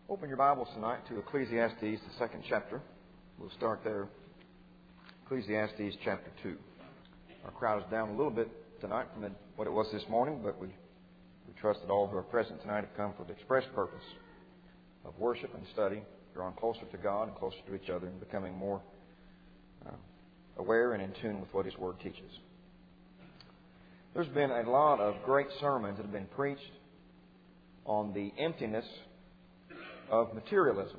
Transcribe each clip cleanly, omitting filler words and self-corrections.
Open your Bibles tonight to Ecclesiastes, the second chapter. We'll start there. Ecclesiastes chapter 2. Our crowd is down a little bit tonight from what it was this morning, but we trust that all who are present tonight have come for the express purpose of worship and study, drawing closer to God and closer to each other and becoming more aware and in tune with what His Word teaches. There's been a lot of great sermons that have been preached on the emptiness of materialism.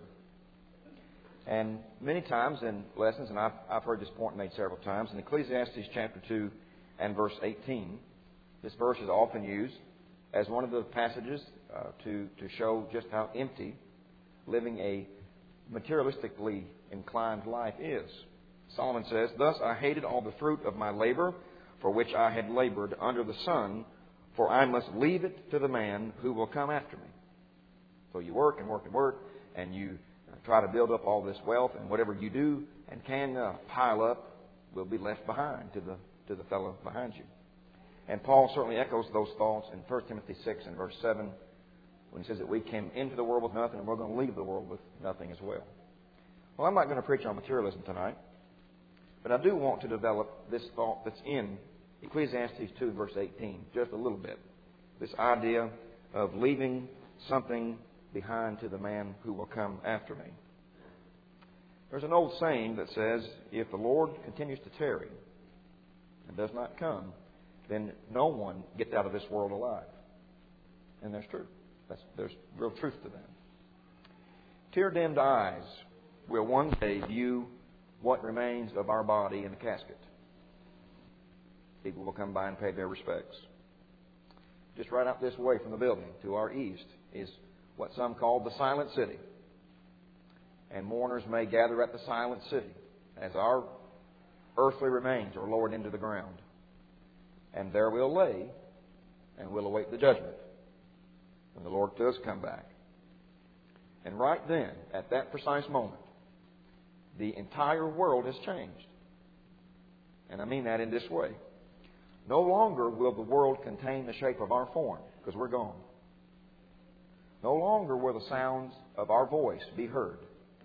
And many times in lessons, and I've heard this point made several times, in Ecclesiastes chapter 2 and verse 18, this verse is often used as one of the passages to show just how empty living a materialistically inclined life is. Solomon says, "Thus I hated all the fruit of my labor, for which I had labored under the sun, for I must leave it to the man who will come after me." So you work and work and work, and you try to build up all this wealth, and whatever you do and can pile up will be left behind to the fellow behind you. And Paul certainly echoes those thoughts in 1 Timothy 6 and verse 7, when he says that we came into the world with nothing, and we're going to leave the world with nothing as well. Well, I'm not going to preach on materialism tonight, but I do want to develop this thought that's in Ecclesiastes 2 verse 18 just a little bit. This idea of leaving something behind to the man who will come after me. There's an old saying that says, if the Lord continues to tarry and does not come, then no one gets out of this world alive. And that's true. There's real truth to that. Tear-dimmed eyes will one day view what remains of our body in the casket. People will come by and pay their respects. Just right out this way from the building, to our east, is what some call the Silent City. And mourners may gather at the Silent City as our earthly remains are lowered into the ground. And there we'll lay and we'll await the judgment when the Lord does come back. And right then, at that precise moment, the entire world has changed. And I mean that in this way. No longer will the world contain the shape of our form, because we're gone. No longer will the sounds of our voice be heard.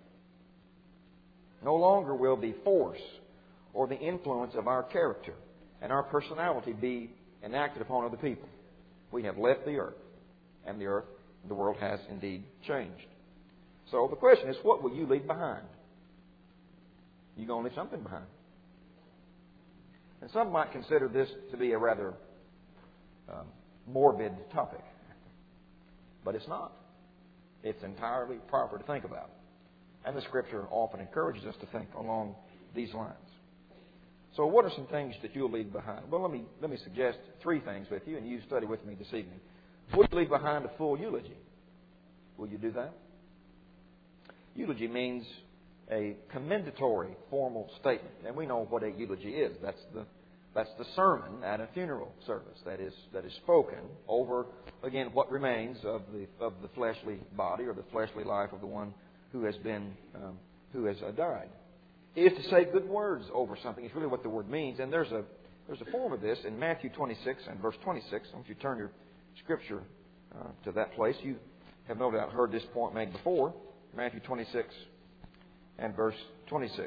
No longer will the force or the influence of our character and our personality be enacted upon other people. We have left the earth, and the world has indeed changed. So the question is, what will you leave behind? You're going to leave something behind. And some might consider this to be a rather morbid topic. But it's not. It's entirely proper to think about. And the Scripture often encourages us to think along these lines. So what are some things that you'll leave behind? Well, let me suggest three things with you, and you study with me this evening. Will you leave behind a full eulogy? Will you do that? Eulogy means a commendatory formal statement. And we know what a eulogy is. That's the sermon at a funeral service that is spoken over, again, what remains of the fleshly body or the fleshly life of the one who has died. It is to say good words over something. It's really what the word means. And there's a form of this in Matthew 26 and verse 26. If you turn your Scripture to that place, you have no doubt heard this point made before. Matthew 26 and verse 26.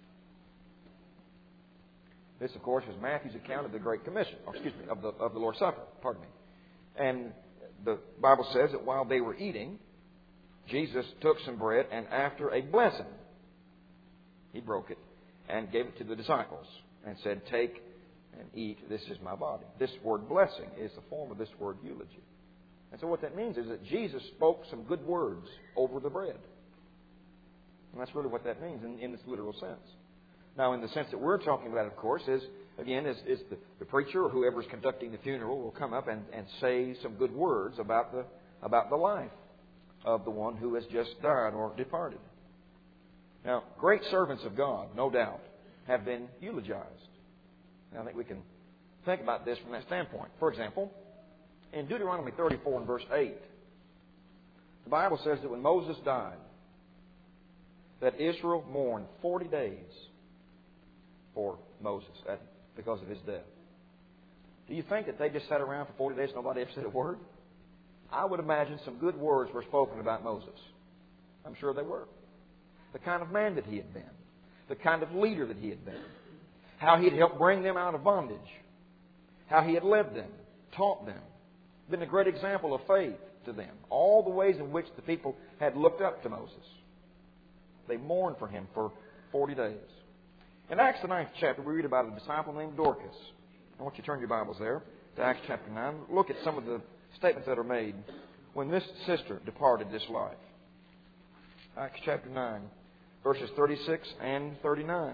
This, of course, is Matthew's account of the Great Commission, of the Lord's Supper, pardon me. And the Bible says that while they were eating, Jesus took some bread and after a blessing, He broke it and gave it to the disciples and said, "Take and eat, this is my body." This word blessing is the form of this word eulogy. And so what that means is that Jesus spoke some good words over the bread. And that's really what that means in its literal sense. Now, in the sense that we're talking about, of course, is the preacher or whoever is conducting the funeral will come up and say some good words about the life of the one who has just died or departed. Now, great servants of God, no doubt, have been eulogized. And I think we can think about this from that standpoint. For example, in Deuteronomy 34 and verse 8, the Bible says that when Moses died, that Israel mourned 40 days for Moses because of his death. Do you think that they just sat around for 40 days and nobody ever said a word? I would imagine some good words were spoken about Moses. I'm sure they were. The kind of man that he had been. The kind of leader that he had been. How he had helped bring them out of bondage. How he had led them, taught them, been a great example of faith to them. All the ways in which the people had looked up to Moses. They mourned for him for 40 days. In Acts the 9th chapter, we read about a disciple named Dorcas. I want you to turn your Bibles there to Acts chapter 9. Look at some of the statements that are made when this sister departed this life. Acts chapter 9, verses 36 and 39.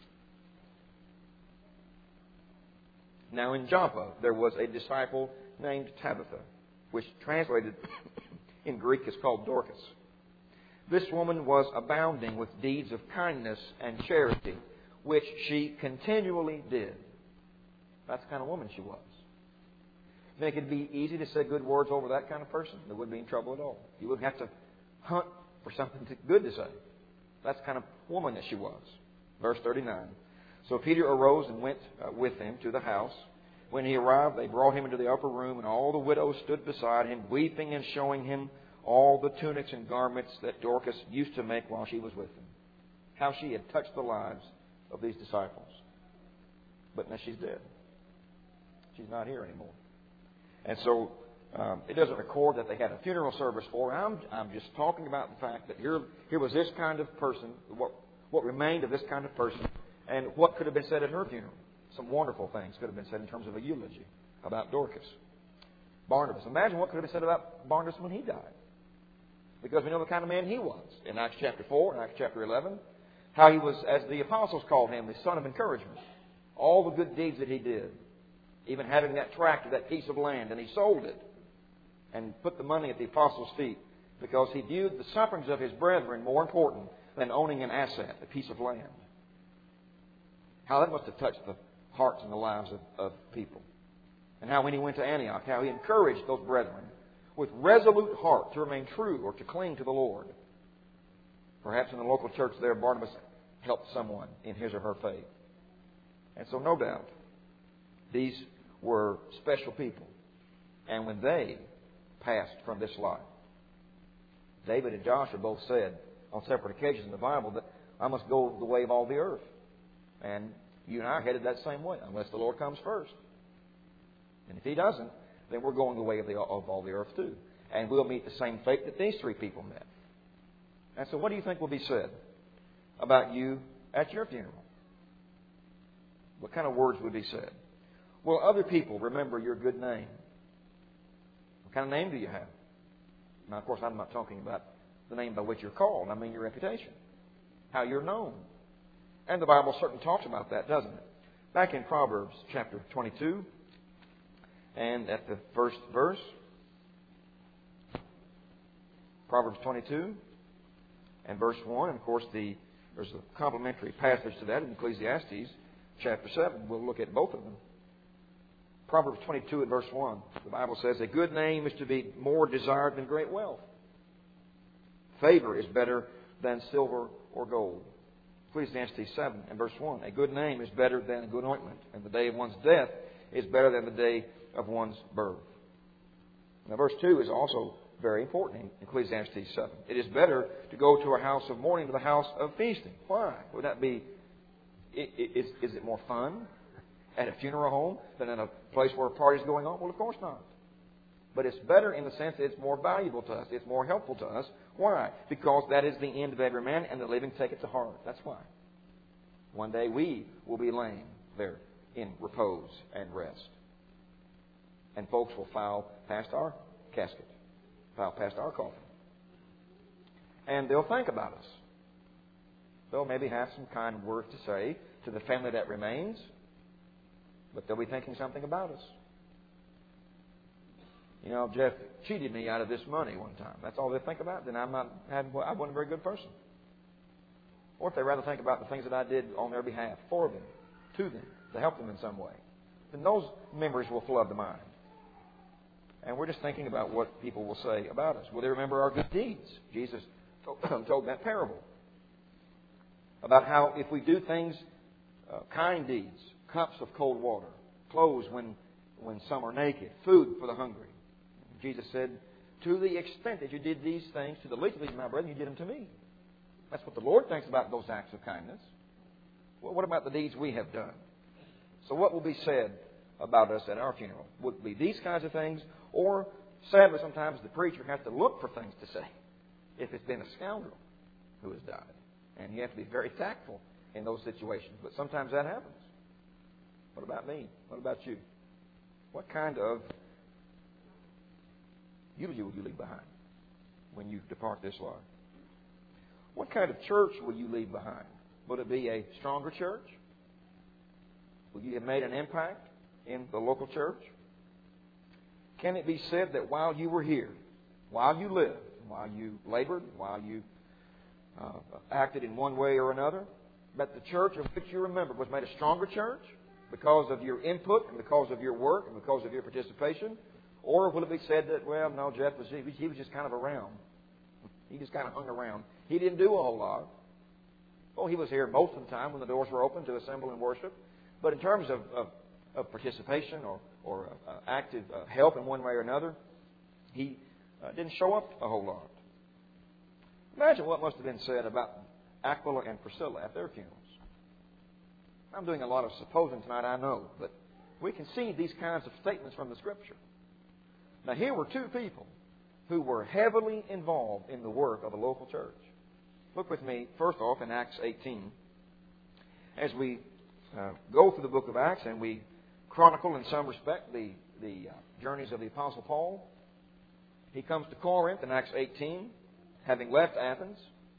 Now in Joppa there was a disciple named Tabitha, which translated in Greek is called Dorcas. This woman was abounding with deeds of kindness and charity, which she continually did. That's the kind of woman she was. You think it'd be easy to say good words over that kind of person? They wouldn't be in trouble at all. You wouldn't have to hunt for something good to say. That's the kind of woman that she was. Verse 39. So Peter arose and went with him to the house. When he arrived, they brought him into the upper room, and all the widows stood beside him, weeping and showing him all the tunics and garments that Dorcas used to make while she was with them. How she had touched the lives of these disciples. But now she's dead. She's not here anymore. And so it doesn't record that they had a funeral service for her. I'm just talking about the fact that here was this kind of person, what remained of this kind of person, and what could have been said at her funeral. Some wonderful things could have been said in terms of a eulogy about Dorcas. Barnabas. Imagine what could have been said about Barnabas when he died. Because we know the kind of man he was. In Acts chapter 4 and Acts chapter 11, how he was, as the apostles called him, the son of encouragement. All the good deeds that he did. Even having that tract of that piece of land, and he sold it and put the money at the apostles' feet because he viewed the sufferings of his brethren more important than owning an asset, a piece of land. How that must have touched the hearts and the lives of people. And how when he went to Antioch, how he encouraged those brethren with resolute heart to remain true or to cling to the Lord. Perhaps in the local church there, Barnabas helped someone in his or her faith. And so no doubt, these were special people. And when they passed from this life, David and Joshua both said on separate occasions in the Bible that I must go the way of all the earth. And you and I are headed that same way, unless the Lord comes first. And if He doesn't, then we're going the way of all the earth too. And we'll meet the same fate that these three people met. And so what do you think will be said about you at your funeral? What kind of words would be said? Will other people remember your good name? What kind of name do you have? Now, of course, I'm not talking about the name by which you're called. I mean your reputation. How you're known. And the Bible certainly talks about that, doesn't it? Back in Proverbs chapter 22, and at the first verse, Proverbs 22 and verse 1, and of course there's a complementary passage to that in Ecclesiastes chapter 7. We'll look at both of them. Proverbs 22 and verse 1, the Bible says, a good name is to be more desired than great wealth. Favor is better than silver or gold. Ecclesiastes 7 and verse 1, a good name is better than a good ointment, and the day of one's death is better than the day of one's birth. Now verse 2 is also very important in Ecclesiastes 7. It is better to go to a house of mourning to the house of feasting. Why? Would that be, is it more fun at a funeral home than in a place where a party is going on? Well, of course not. But it's better in the sense that it's more valuable to us. It's more helpful to us. Why? Because that is the end of every man, and the living take it to heart. That's why. One day we will be laying there in repose and rest. And folks will file past our casket, file past our coffin. And they'll think about us. They'll maybe have some kind words to say to the family that remains, but they'll be thinking something about us. You know, Jeff cheated me out of this money one time. That's all they think about. Then I wasn't a very good person. Or if they rather think about the things that I did on their behalf, for them, to them, to help them in some way, then those memories will flood the mind. And we're just thinking about what people will say about us. Will they remember our good deeds? Jesus told that parable about how if we do things, kind deeds, cups of cold water, clothes when some are naked, food for the hungry. Jesus said, To the extent that you did these things to the least of these, my brethren, you did them to me. That's what the Lord thinks about those acts of kindness. Well, what about the deeds we have done? So what will be said about us at our funeral? Would it be these kinds of things? Or, sadly, sometimes the preacher has to look for things to say if it's been a scoundrel who has died. And you have to be very tactful in those situations. But sometimes that happens. What about me? What about you? What kind of eulogy will you leave behind when you depart this life? What kind of church will you leave behind? Will it be a stronger church? Will you have made an impact in the local church? Can it be said that while you were here, while you lived, while you labored, while you acted in one way or another, that the church of which you remember was made a stronger church because of your input and because of your work and because of your participation? Or will it be said that, well, no, Jeff was just kind of around. He just kind of hung around. He didn't do a whole lot. Well, he was here most of the time when the doors were open to assemble and worship. But in terms of participation or active help in one way or another, he didn't show up a whole lot. Imagine what must have been said about Aquila and Priscilla at their funerals. I'm doing a lot of supposing tonight, I know, but we can see these kinds of statements from the Scripture. Now, here were two people who were heavily involved in the work of a local church. Look with me, first off, in Acts 18. As we go through the book of Acts and we chronicle in some respect the journeys of the Apostle Paul, he comes to Corinth in Acts 18, having left Athens,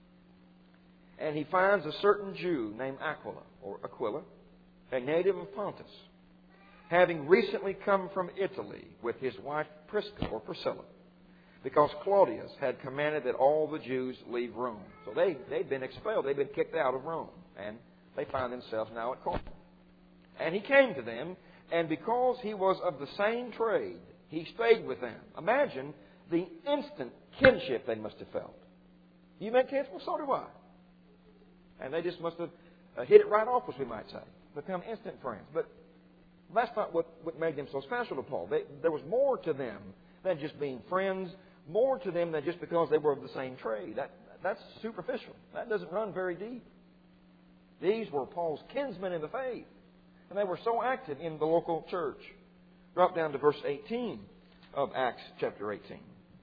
and he finds a certain Jew named Aquila, a native of Pontus, having recently come from Italy with his wife Priscilla, because Claudius had commanded that all the Jews leave Rome. So they'd been expelled. They'd been kicked out of Rome. And they find themselves now at Corinth. And he came to them, and because he was of the same trade, he stayed with them. Imagine the instant kinship they must have felt. You make kids? Well, so do I. And they just must have hit it right off, as we might say. Become instant friends. But that's not what made them so special to Paul. There was more to them than just being friends, more to them than just because they were of the same trade. That's superficial. That doesn't run very deep. These were Paul's kinsmen in the faith, and they were so active in the local church. Drop down to verse 18 of Acts chapter 18.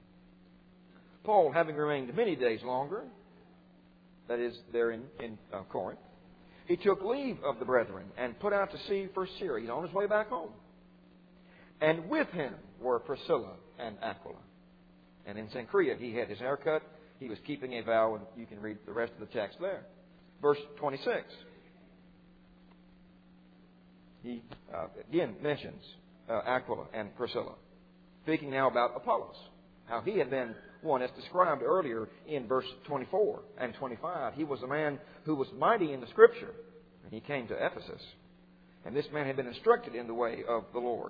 Paul, having remained many days longer, that is, there in Corinth, he took leave of the brethren and put out to sea for Syria. He's on his way back home. And with him were Priscilla and Aquila. And in Cenchrea he had his hair cut. He was keeping a vow, and you can read the rest of the text there. Verse 26. He again mentions Aquila and Priscilla, speaking now about Apollos, how he had been one, as described earlier in verse 24 and 25. He was a man who was mighty in the Scripture, and he came to Ephesus. And this man had been instructed in the way of the Lord.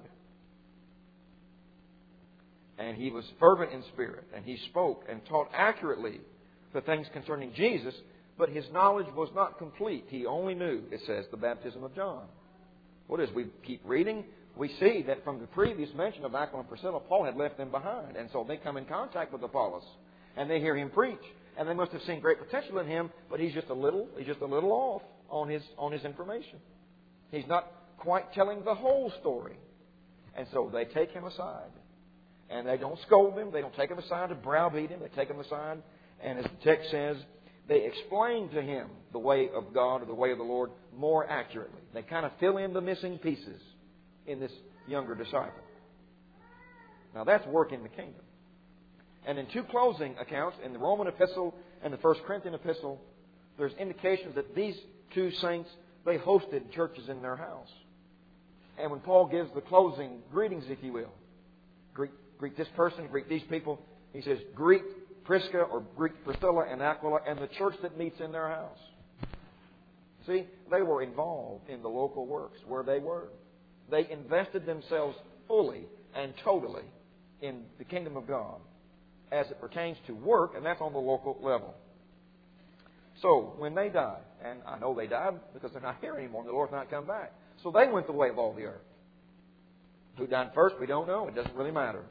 And he was fervent in spirit, and he spoke and taught accurately the things concerning Jesus, but his knowledge was not complete. He only knew, it says, the baptism of John. Well, as we keep reading, we see that from the previous mention of Aquila and Priscilla, Paul had left them behind. And so they come in contact with Apollos, and they hear him preach. And they must have seen great potential in him, but he's just a little off on his information. He's not quite telling the whole story. And so they take him aside. And they don't scold him. They don't take him aside to browbeat him. They take him aside, and as the text says, they explain to him the way of God or the way of the Lord more accurately. They kind of fill in the missing pieces in this younger disciple. Now that's work in the kingdom. And in two closing accounts, in the Roman epistle and the 1 Corinthian epistle, there's indications that these two saints, they hosted churches in their house. And when Paul gives the closing greetings, if you will, greet this person, greet these people, he says, greet Prisca or greet Priscilla and Aquila and the church that meets in their house. See, they were involved in the local works where they were. They invested themselves fully and totally in the kingdom of God as it pertains to work, and that's on the local level. So, when they died, and I know they died because they're not here anymore and the Lord's not come back. So they went the way of all the earth. Who died first, we don't know. It doesn't really matter.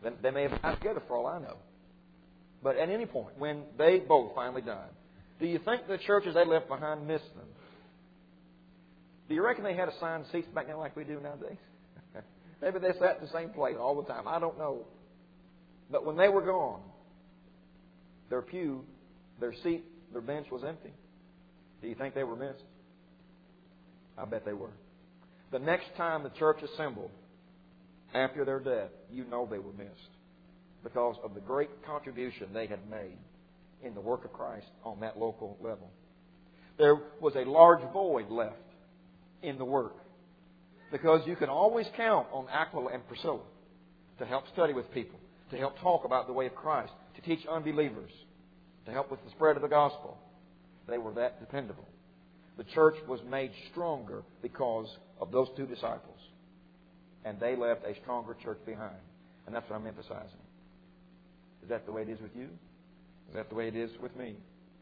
They may have died together for all I know. But at any point, when they both finally died, do you think the churches they left behind missed them? Do you reckon they had assigned seats back then like we do nowadays? Maybe they sat in the same place all the time. I don't know. But when they were gone, their pew, their seat, their bench was empty. Do you think they were missed? I bet they were. The next time the church assembled after their death, you know they were missed because of the great contribution they had made in the work of Christ on that local level. There was a large void left in the work because you can always count on Aquila and Priscilla to help study with people, to help talk about the way of Christ, to teach unbelievers, to help with the spread of the gospel. They were that dependable. The church was made stronger because of those two disciples. And they left a stronger church behind. And that's what I'm emphasizing. Is that the way it is with you? Is that the way it is with me?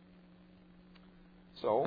So,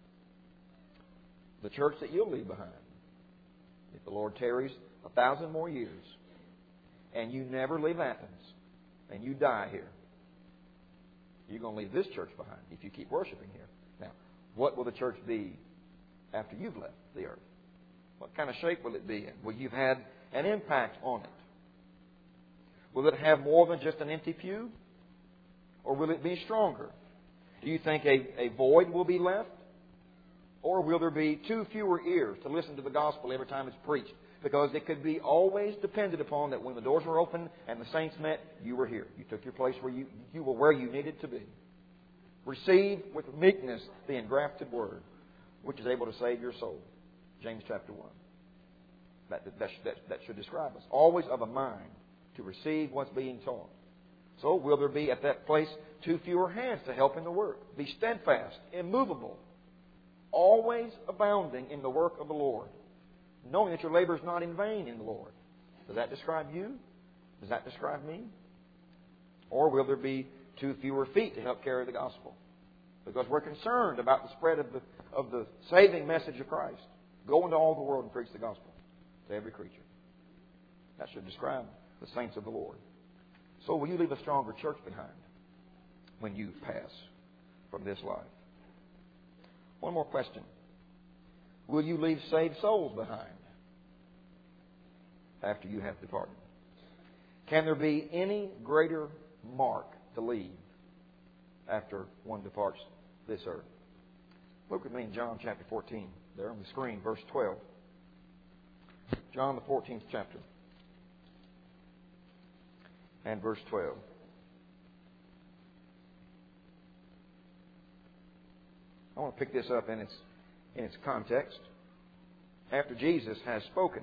the church that you'll leave behind, if the Lord tarries 1,000 more years, and you never leave Athens, and you die here, you're going to leave this church behind if you keep worshiping here. Now, what will the church be after you've left the earth? What kind of shape will it be in? Will you have had an impact on it? Will it have more than just an empty pew? Or will it be stronger? Do you think a void will be left? Or will there be too fewer ears to listen to the gospel every time it's preached? Because it could be always depended upon that when the doors were open and the saints met, you were here. You took your place where you were where you needed to be. Receive with meekness the engrafted word, which is able to save your soul. James chapter 1. That should describe us. Always of a mind to receive what's being taught. So will there be at that place too fewer hands to help in the work? Be steadfast, immovable, always abounding in the work of the Lord, knowing that your labor is not in vain in the Lord. Does that describe you? Does that describe me? Or will there be too fewer feet to help carry the gospel? Because we're concerned about the spread of the saving message of Christ. Go into all the world and preach the gospel to every creature. That should describe the saints of the Lord. So will you leave a stronger church behind when you pass from this life? One more question. Will you leave saved souls behind after you have departed? Can there be any greater mark to leave after one departs this earth? Look with me in John chapter 14, there on the screen, verse 12. John the 14th chapter and verse 12. I want to pick this up in its context. After Jesus has spoken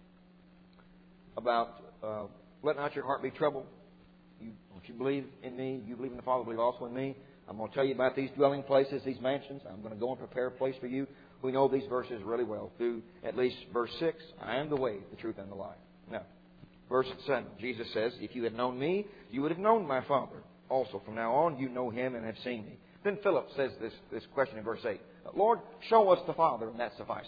about let not your heart be troubled. If you believe in me, you believe in the Father, believe also in me. I'm going to tell you about these dwelling places, these mansions. I'm going to go and prepare a place for you. We know these verses really well. Through at least verse 6, I am the way, the truth, and the life. Now, verse 7, Jesus says, if you had known me, you would have known my Father. Also, from now on, you know him and have seen me. Then Philip says this question in verse 8. Lord, show us the Father, and that suffices.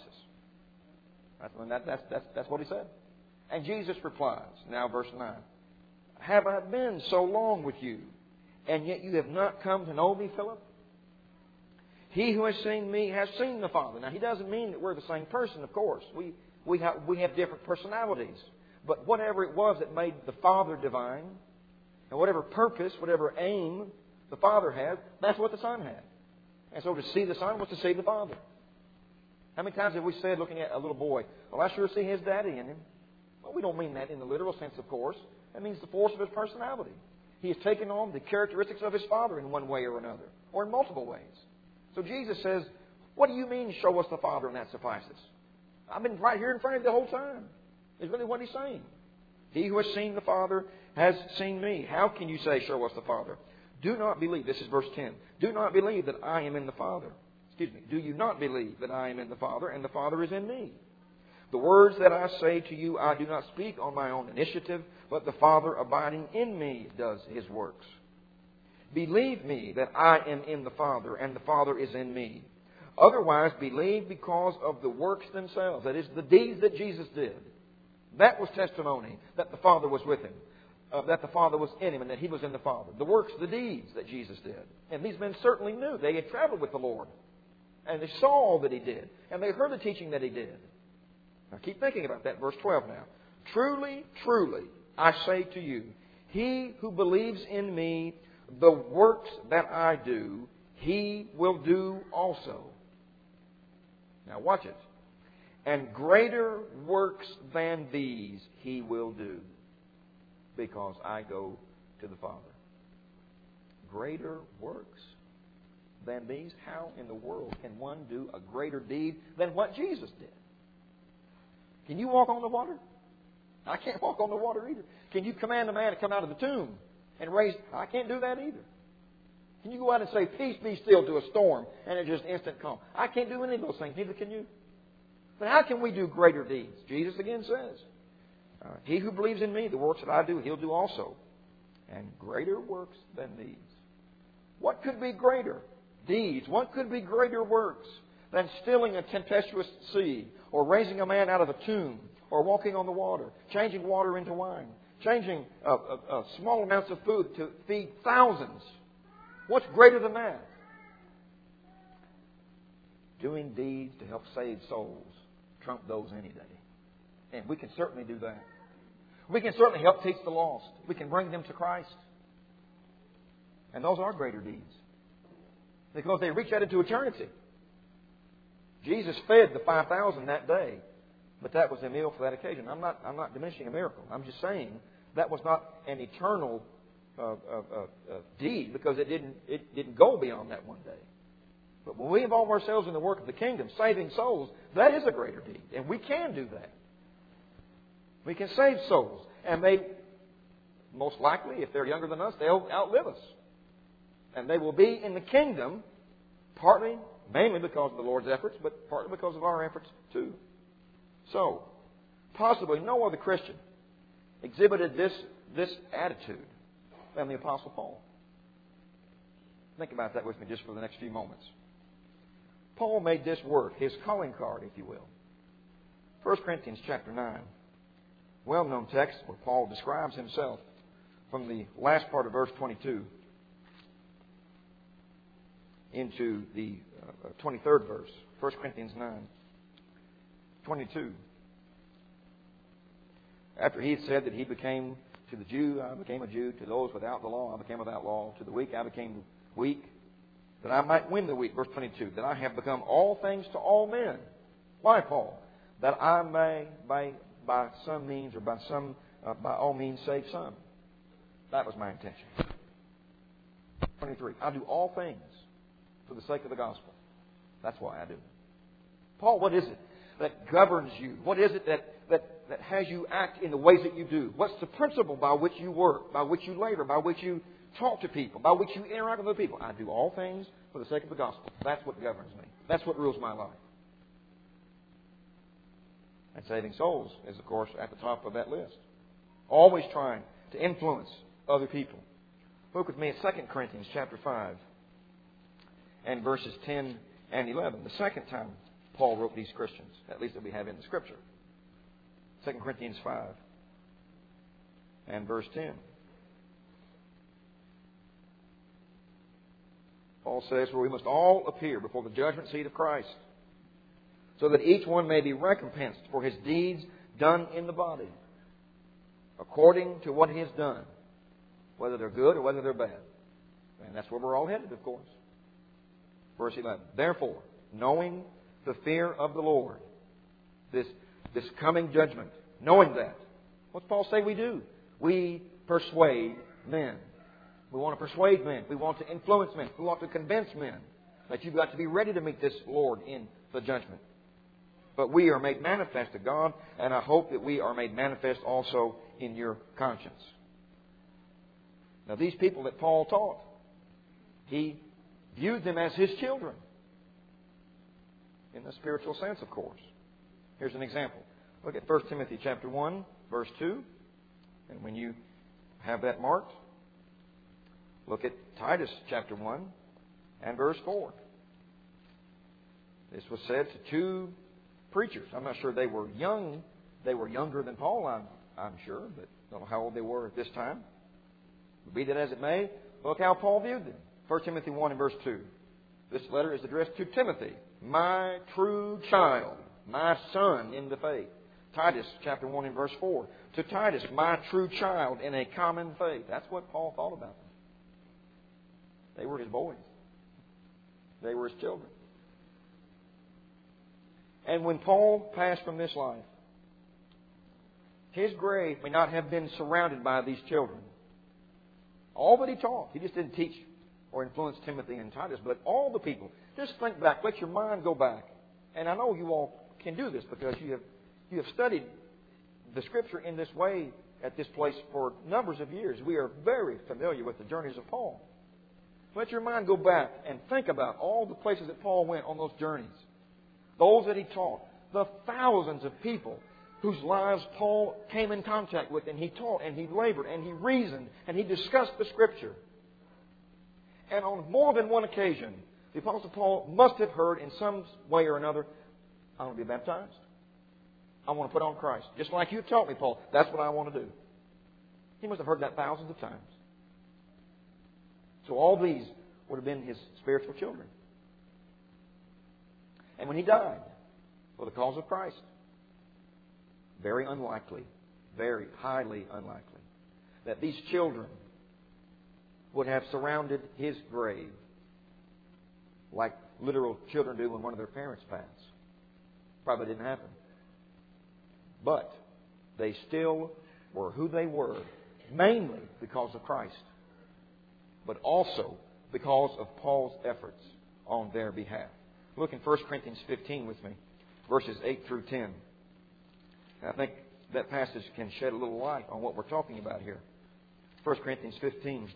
That's what he said. And Jesus replies, now verse 9. Have I been so long with you, and yet you have not come to know me, Philip? He who has seen me has seen the Father. Now, he doesn't mean that we're the same person, of course. We have different personalities. But whatever it was that made the Father divine, and whatever purpose, whatever aim the Father had, that's what the Son had. And so to see the Son was to see the Father. How many times have we said, looking at a little boy, well, I sure see his daddy in him? Well, we don't mean that in the literal sense, of course. That means the force of his personality. He has taken on the characteristics of his Father in one way or another, or in multiple ways. So Jesus says, what do you mean, show us the Father, and that suffices? I've been right here in front of you the whole time. Is really what he's saying. He who has seen the Father has seen me. How can you say, show us the Father? Do not believe, this is verse 10, do not believe that I am in the Father. Do you not believe that I am in the Father and the Father is in me? The words that I say to you, I do not speak on my own initiative, but the Father abiding in me does his works. Believe me that I am in the Father and the Father is in me. Otherwise, believe because of the works themselves. That is, the deeds that Jesus did. That was testimony that the Father was with him. that the Father was in Him and that He was in the Father. The works, the deeds that Jesus did. And these men certainly knew. They had traveled with the Lord. And they saw all that He did. And they heard the teaching that He did. Now keep thinking about that. Verse 12 now. Truly, truly, I say to you, he who believes in me, the works that I do, he will do also. Now watch it. And greater works than these he will do, because I go to the Father. Greater works than these? How in the world can one do a greater deed than what Jesus did? Can you walk on the water? I can't walk on the water either. Can you command a man to come out of the tomb and raise? I can't do that either. Can you go out and say, peace be still to a storm, and it just instant calm? I can't do any of those things, neither can you. But how can we do greater deeds? Jesus again says, he who believes in me, the works that I do, he'll do also. And greater works than these. What could be greater deeds? What could be greater works than stilling a tempestuous sea, or raising a man out of a tomb, or walking on the water, changing water into wine, changing small amounts of food to feed thousands? What's greater than that? Doing deeds to help save souls trump those any day. And we can certainly do that. We can certainly help teach the lost. We can bring them to Christ. And those are greater deeds, because they reach out into eternity. Jesus fed the 5,000 that day, but that was a meal for that occasion. I'm not diminishing a miracle. I'm just saying that was not an eternal deed, because it didn't go beyond that one day. But when we involve ourselves in the work of the kingdom, saving souls, that is a greater deed, and we can do that. We can save souls, and they, most likely, if they're younger than us, they'll outlive us. And they will be in the kingdom, mainly because of the Lord's efforts, but partly because of our efforts too. So, possibly no other Christian exhibited this attitude than the Apostle Paul. Think about that with me just for the next few moments. Paul made this work his calling card, if you will. 1 Corinthians chapter 9. Well-known text where Paul describes himself from the last part of verse 22 into the 23rd verse. 1 Corinthians 9, 22. After he had said that he became to the Jew, I became a Jew. To those without the law, I became without law. To the weak, I became weak, that I might win the weak. Verse 22. That I have become all things to all men. Why, Paul? That I may, by some means or by all means, save some. That was my intention. 23. I do all things for the sake of the gospel. That's why I do it. Paul, what is it that governs you? What is it that has you act in the ways that you do? What's the principle by which you work, by which you labor, by which you talk to people, by which you interact with other people? I do all things for the sake of the gospel. That's what governs me. That's what rules my life. And saving souls is, of course, at the top of that list. Always trying to influence other people. Look with me at 2 Corinthians chapter 5 and verses 10 and 11. The second time Paul wrote these Christians, at least that we have in the Scripture. 2 Corinthians 5 and verse 10. Paul says, for we must all appear before the judgment seat of Christ, so that each one may be recompensed for his deeds done in the body, according to what he has done, whether they're good or whether they're bad. And that's where we're all headed, of course. Verse 11. Therefore, knowing the fear of the Lord, this coming judgment, knowing that, what's Paul say we do? We persuade men. We want to persuade men. We want to influence men. We want to convince men that you've got to be ready to meet this Lord in the judgment. But we are made manifest to God, and I hope that we are made manifest also in your conscience. Now, these people that Paul taught, he viewed them as his children. In the spiritual sense, of course. Here's an example. Look at 1 Timothy chapter 1, verse 2. And when you have that marked, look at Titus chapter 1 and verse 4. This was said to two preachers. I'm not sure they were young. They were younger than Paul, I'm sure. But I don't know how old they were at this time. Be that as it may, look how Paul viewed them. 1 Timothy 1 and verse 2. This letter is addressed to Timothy, my true child, my son in the faith. Titus chapter 1 and verse 4. To Titus, my true child in a common faith. That's what Paul thought about them. They were his boys. They were his children. And when Paul passed from this life, his grave may not have been surrounded by these children. All that he taught, he just didn't teach or influence Timothy and Titus, but all the people. Just think back. Let your mind go back. And I know you all can do this because you have studied the Scripture in this way at this place for numbers of years. We are very familiar with the journeys of Paul. Let your mind go back and think about all the places that Paul went on those journeys. Those that he taught. The thousands of people whose lives Paul came in contact with, and he taught, and he labored, and he reasoned, and he discussed the Scripture. And on more than one occasion, the Apostle Paul must have heard in some way or another, I want to be baptized. I want to put on Christ. Just like you taught me, Paul, that's what I want to do. He must have heard that thousands of times. So all these would have been his spiritual children. And when he died for the cause of Christ, very unlikely, very highly unlikely, that these children would have surrounded his grave like literal children do when one of their parents pass. Probably didn't happen. But they still were who they were, mainly because of Christ, but also because of Paul's efforts on their behalf. Look in 1 Corinthians 15 with me, verses 8 through 10. I think that passage can shed a little light on what we're talking about here. 1 Corinthians 15.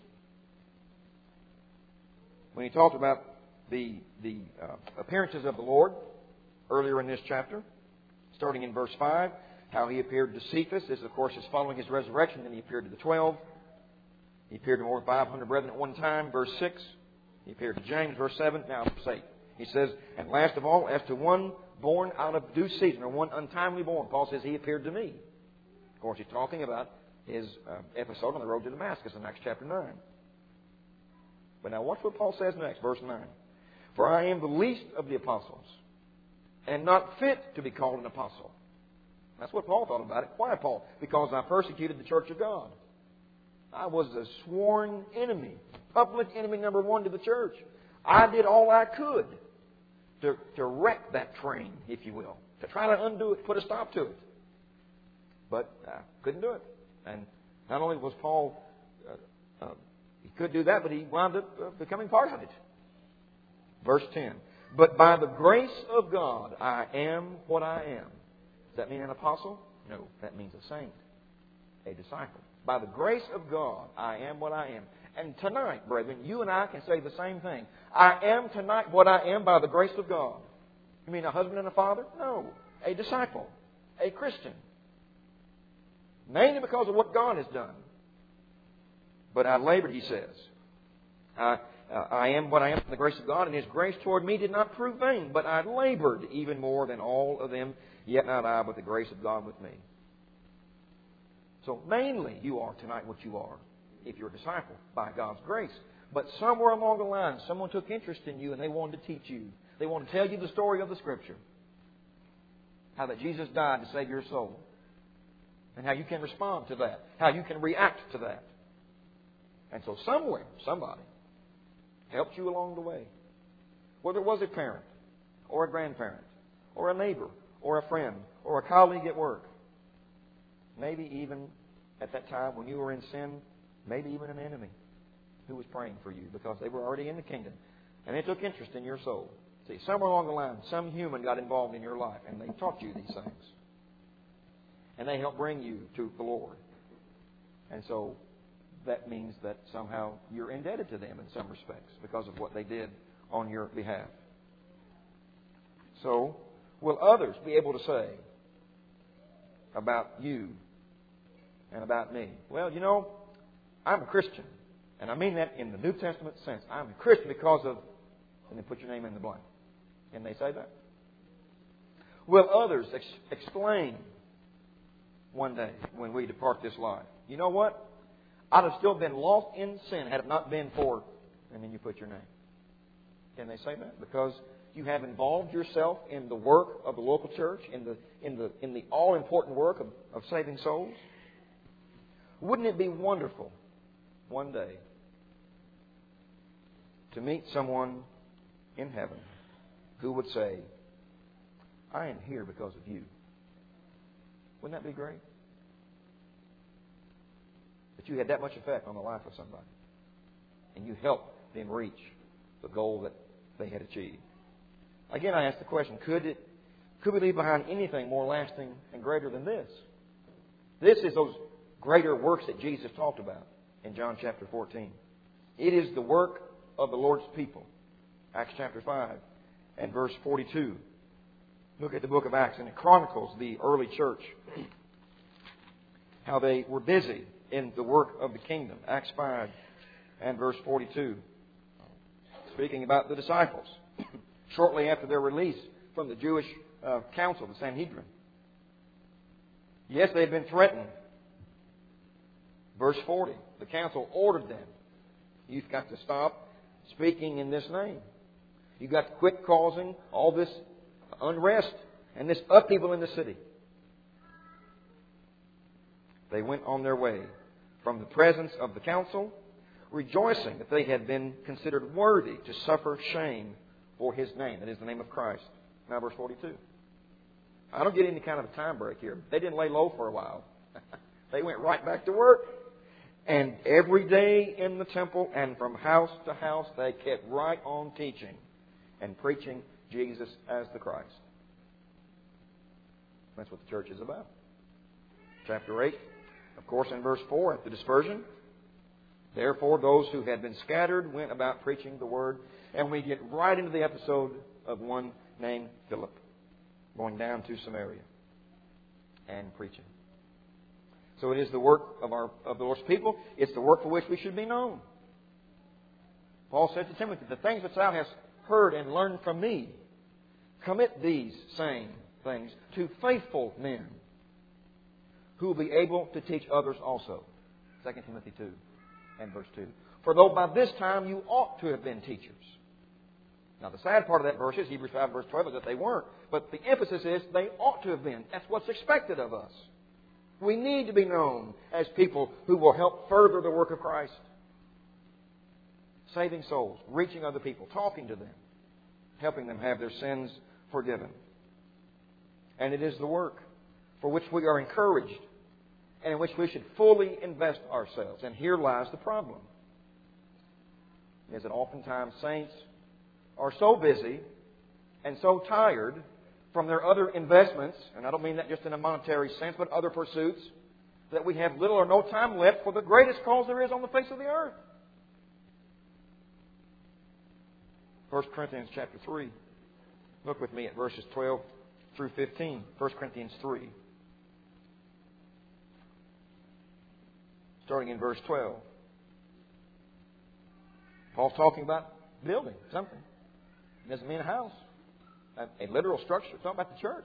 When he talked about the appearances of the Lord earlier in this chapter, starting in verse 5, how he appeared to Cephas. This, of course, is following his resurrection. Then he appeared to the 12. He appeared to more than 500 brethren at one time. Verse 6. He appeared to James. Verse 7. Now, verse 8. He says, and last of all, as to one born out of due season, or one untimely born, Paul says, he appeared to me. Of course, he's talking about his episode on the road to Damascus in Acts chapter 9. But now watch what Paul says next, verse 9. For I am the least of the apostles, and not fit to be called an apostle. That's what Paul thought about it. Why, Paul? Because I persecuted the church of God. I was a sworn enemy, public enemy number one to the church. I did all I could to wreck that train, if you will, to try to undo it, put a stop to it. But I couldn't do it. And not only was Paul, he could do that, but he wound up becoming part of it. Verse 10. But by the grace of God, I am what I am. Does that mean an apostle? No, that means a saint, a disciple. By the grace of God, I am what I am. And tonight, brethren, you and I can say the same thing. I am tonight what I am by the grace of God. You mean a husband and a father? No. A disciple. A Christian. Mainly because of what God has done. But I labored, he says. I am what I am by the grace of God, and His grace toward me did not prove vain, but I labored even more than all of them, yet not I, but the grace of God with me. So mainly you are tonight what you are, if you're a disciple, by God's grace. But somewhere along the line, someone took interest in you and they wanted to teach you. They wanted to tell you the story of the Scripture. How that Jesus died to save your soul. And how you can respond to that. How you can react to that. And so somewhere, somebody helped you along the way. Whether it was a parent, or a grandparent, or a neighbor, or a friend, or a colleague at work. Maybe even at that time when you were in sin, maybe even an enemy who was praying for you because they were already in the kingdom. And they took interest in your soul. See, somewhere along the line, some human got involved in your life and they taught you these things. And they helped bring you to the Lord. And so that means that somehow you're indebted to them in some respects because of what they did on your behalf. So, will others be able to say about you and about me, well, you know, I'm a Christian. And I mean that in the New Testament sense. I'm a Christian because of, and then put your name in the blank. Can they say that? Will others explain one day when we depart this life? You know what? I'd have still been lost in sin had it not been for, and then you put your name. Can they say that? Because you have involved yourself in the work of the local church, in the all-important work of saving souls. Wouldn't it be wonderful one day to meet someone in heaven who would say, I am here because of you? Wouldn't that be great? That you had that much effect on the life of somebody. And you helped them reach the goal that they had achieved. Again, I ask the question, could we leave behind anything more lasting and greater than this? This is those greater works that Jesus talked about in John chapter 14. It is the work of the Lord's people. Acts chapter 5 and verse 42. Look at the book of Acts, and it chronicles the early church, how they were busy in the work of the kingdom. Acts 5 and verse 42. Speaking about the disciples, shortly after their release from the Jewish council, the Sanhedrin. Yes, they had been threatened. Verse 40, the council ordered them, you've got to stop speaking in this name. You've got to quit causing all this unrest and this upheaval in the city. They went on their way from the presence of the council, rejoicing that they had been considered worthy to suffer shame for His name. That is the name of Christ. Now verse 42. I don't get any kind of a time break here. They didn't lay low for a while. They went right back to work. And every day in the temple and from house to house, they kept right on teaching and preaching Jesus as the Christ. That's what the church is about. Chapter 8, of course, in verse 4, at the dispersion. Therefore, those who had been scattered went about preaching the word. And we get right into the episode of one named Philip going down to Samaria and preaching. So it is the work of the Lord's people. It's the work for which we should be known. Paul said to Timothy, the things which thou hast heard and learned from me, commit these same things to faithful men who will be able to teach others also. 2 Timothy 2 and verse 2. For though by this time you ought to have been teachers. Now the sad part of that verse is Hebrews 5 verse 12 is that they weren't. But the emphasis is they ought to have been. That's what's expected of us. We need to be known as people who will help further the work of Christ. Saving souls, reaching other people, talking to them, helping them have their sins forgiven. And it is the work for which we are encouraged and in which we should fully invest ourselves. And here lies the problem. Is that oftentimes saints are so busy and so tired from their other investments, and I don't mean that just in a monetary sense, but other pursuits, that we have little or no time left for the greatest cause there is on the face of the earth. 1 Corinthians chapter 3. Look with me at verses 12 through 15. 1 Corinthians 3. Starting in verse 12. Paul's talking about building something. It doesn't mean a house. A literal structure. It's talking about the church.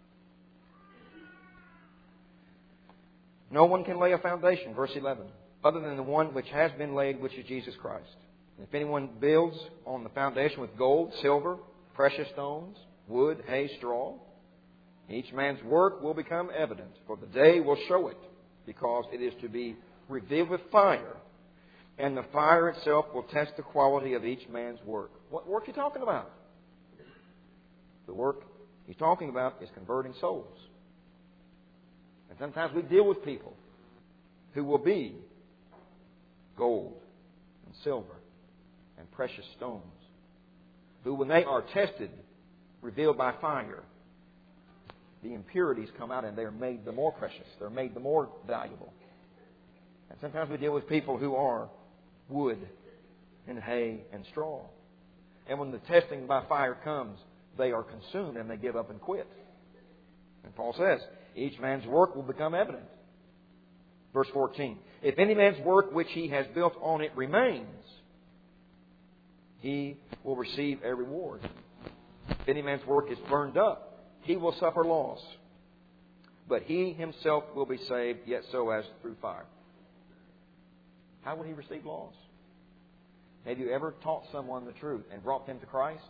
No one can lay a foundation, verse 11, other than the one which has been laid, which is Jesus Christ. And if anyone builds on the foundation with gold, silver, precious stones, wood, hay, straw, each man's work will become evident, for the day will show it, because it is to be revealed with fire, and the fire itself will test the quality of each man's work. What work are you talking about? The work he's talking about is converting souls. And sometimes we deal with people who will be gold and silver and precious stones, who when they are tested, revealed by fire, the impurities come out and they are made the more precious. They're made the more valuable. And sometimes we deal with people who are wood and hay and straw. And when the testing by fire comes, they are consumed and they give up and quit. And Paul says, each man's work will become evident. Verse 14. If any man's work which he has built on it remains, he will receive a reward. If any man's work is burned up, he will suffer loss. But he himself will be saved, yet so as through fire. how would he receive loss? Have you ever taught someone the truth and brought them to Christ?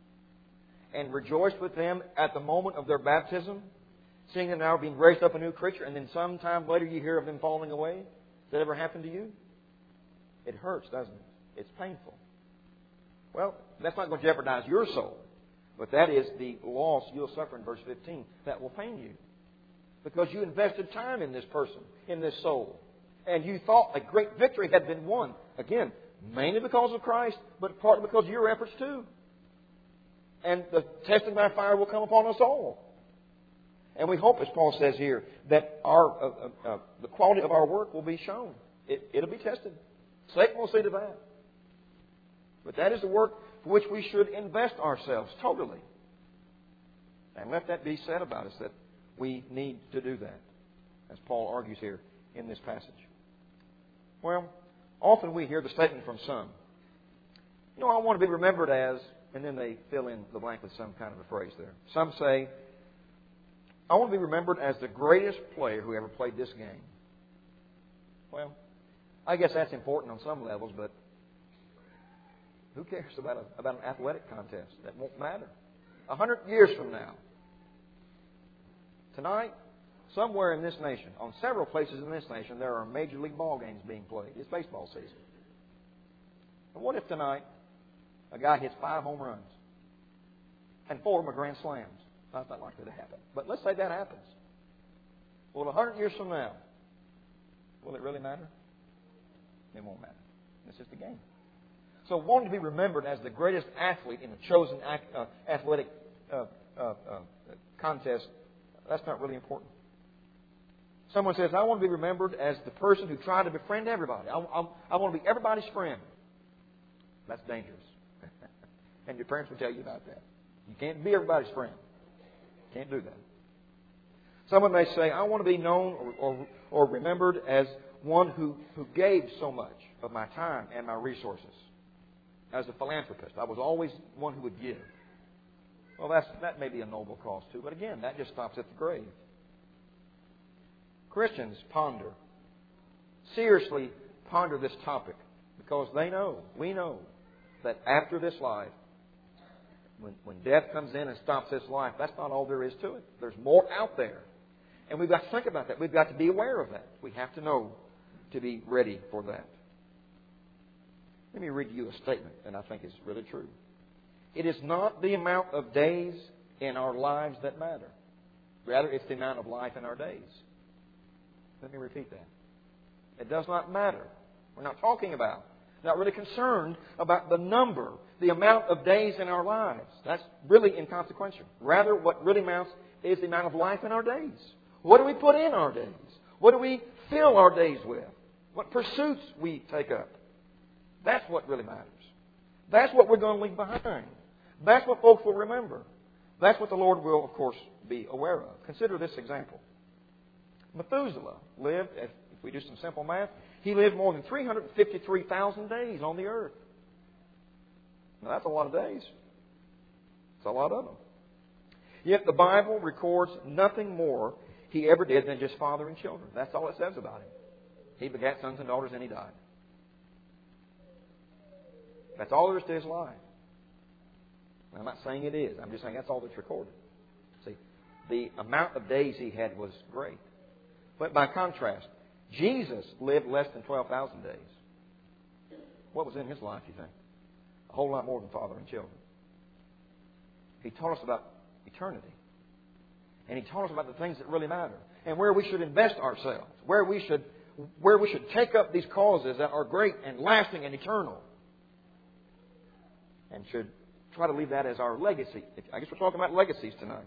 And rejoiced with them at the moment of their baptism, seeing them now being raised up a new creature, and then sometime later you hear of them falling away? Has that ever happened to you? It hurts, doesn't it? It's painful. Well, that's not going to jeopardize your soul. But that is the loss you'll suffer in verse 15. That will pain you. Because you invested time in this person, in this soul. And you thought a great victory had been won. Again, mainly because of Christ, but partly because of your efforts too. And the testing by fire will come upon us all. And we hope, as Paul says here, that the quality of our work will be shown. It'll be tested. Satan will see to that. But that is the work for which we should invest ourselves totally. And let that be said about us, that we need to do that, as Paul argues here in this passage. Well, often we hear the statement from some, I want to be remembered as, and then they fill in the blank with some kind of a phrase there. Some say, I want to be remembered as the greatest player who ever played this game. Well, I guess that's important on some levels, but who cares about an athletic contest? That won't matter. 100 years from now, tonight, somewhere in this nation, on several places in this nation, there are Major League ball games being played. It's baseball season. And what if tonight a guy hits 5 home runs and 4 of them are grand slams? That's not likely to happen. But let's say that happens. Well, 100 years from now, will it really matter? It won't matter. It's just a game. So wanting to be remembered as the greatest athlete in a chosen athletic contest, that's not really important. Someone says, I want to be remembered as the person who tried to befriend everybody. I want to be everybody's friend. That's dangerous. And your parents will tell you about that. You can't be everybody's friend. Can't do that. Someone may say, I want to be known or remembered as one who gave so much of my time and my resources. As a philanthropist, I was always one who would give. Well, that may be a noble cause too, but again, that just stops at the grave. Christians ponder, seriously ponder this topic, because we know, that after this life, when death comes in and stops this life, that's not all there is to it. There's more out there. And we've got to think about that. We've got to be aware of that. We have to know to be ready for that. Let me read you a statement, and I think it's really true. It is not the amount of days in our lives that matter. Rather, it's the amount of life in our days. Let me repeat that. It does not matter. We're not talking about, not really concerned about the number, the amount of days in our lives. That's really inconsequential. Rather, what really amounts is the amount of life in our days. What do we put in our days? What do we fill our days with? What pursuits we take up? That's what really matters. That's what we're going to leave behind. That's what folks will remember. That's what the Lord will, of course, be aware of. Consider this example. Methuselah lived, if we do some simple math, he lived more than 353,000 days on the earth. Now, that's a lot of days. It's a lot of them. Yet the Bible records nothing more he ever did than just fathering children. That's all it says about him. He begat sons and daughters and he died. That's all there is to his life. I'm not saying it is. I'm just saying that's all that's recorded. See, the amount of days he had was great. But by contrast, Jesus lived less than 12,000 days. What was in his life, you think? A whole lot more than fathering children. He taught us about eternity. And he taught us about the things that really matter. And where we should invest ourselves. Where we should take up these causes that are great and lasting and eternal. And should try to leave that as our legacy. I guess we're talking about legacies tonight.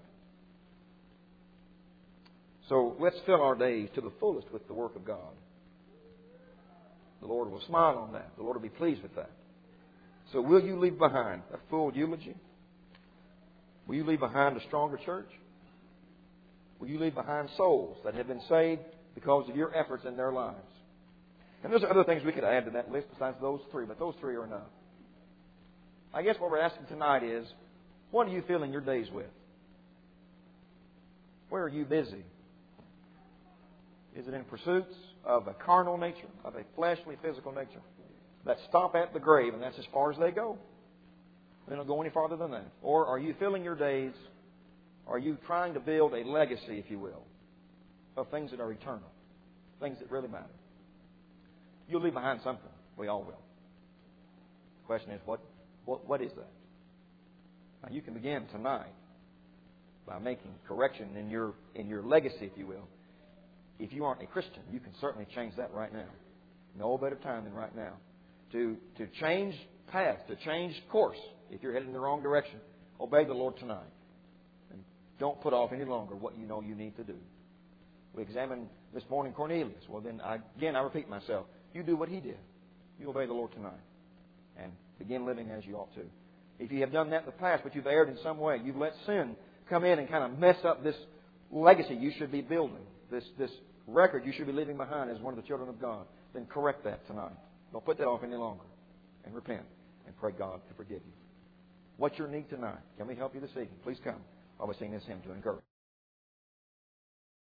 So let's fill our days to the fullest with the work of God. The Lord will smile on that. The Lord will be pleased with that. So will you leave behind a full eulogy? Will you leave behind a stronger church? Will you leave behind souls that have been saved because of your efforts in their lives? And there's other things we could add to that list besides those three, but those three are enough. I guess what we're asking tonight is, what are you filling your days with? Where are you busy? Is it in pursuits of a carnal nature, of a fleshly, physical nature, that stop at the grave, and that's as far as they go. They don't go any farther than that. Or are you filling your days, are you trying to build a legacy, if you will, of things that are eternal, things that really matter? You'll leave behind something. We all will. The question is, what is that? Now, you can begin tonight by making correction in your legacy, if you will. If you aren't a Christian, you can certainly change that right now. No better time than right now. To change path, to change course. If you're heading in the wrong direction, obey the Lord tonight. And don't put off any longer what you know you need to do. We examined this morning Cornelius. Well, then, I repeat myself. You do what he did. You obey the Lord tonight. And begin living as you ought to. If you have done that in the past, but you've erred in some way, you've let sin come in and kind of mess up this legacy you should be building, this record you should be leaving behind as one of the children of God, then correct that tonight. Don't put that off any longer. And repent and pray God to forgive you. What's your need tonight? Can we help you this evening? Please come while we sing this hymn to encourage.